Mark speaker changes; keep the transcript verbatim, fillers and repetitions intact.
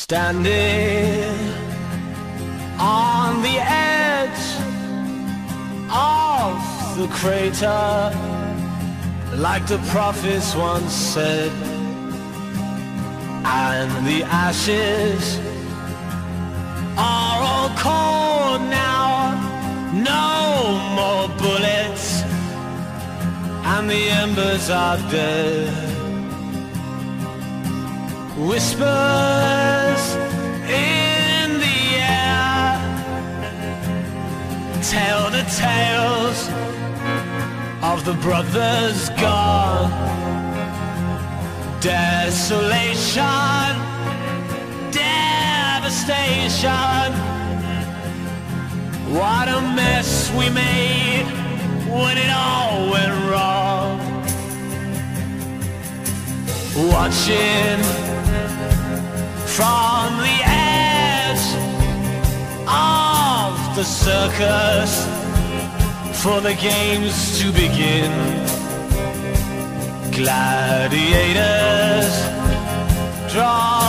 Speaker 1: Standing on the edge of the crater, like the prophets once said, and the ashes are all cold now, no more bullets, and the embers are dead. Whispers in the air tell the tales of the brothers gone. Desolation, devastation, what a mess we made when it all went wrong. Watching from the edge of the circus for the games to begin. Gladiators draw